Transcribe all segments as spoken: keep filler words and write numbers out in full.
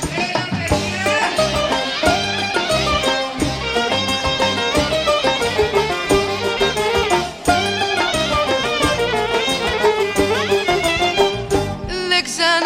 Δεν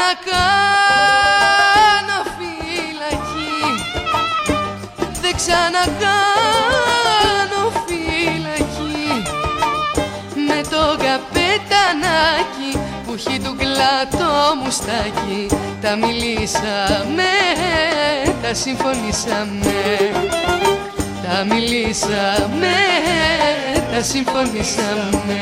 ξανακάνω φυλακή, δεν ξανακάνω φυλακή με το καπετανάκι που έχει του κλατό μουστάκι. Τα μιλήσαμε, τα συμφωνήσαμε, τα μιλήσαμε, τα συμφωνήσαμε.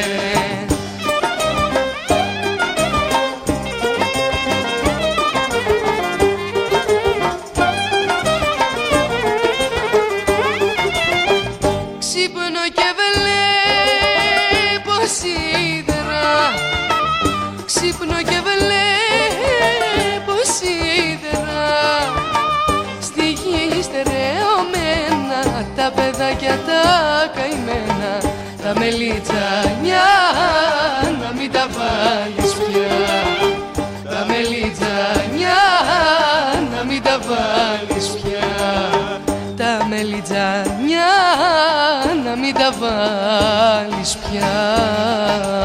Ξύπνω και βλέπω σίδερα, ξύπνω και βλέπω σίδερα, στη γη στερεωμένα τα παιδάκια τα καημένα, τα μελιτζάνια να μην τα βάλεις πια, τα μελιτζάνια να μην τα βάλεις πια, τα μελιτζάνια να μην τα βάλεις πια.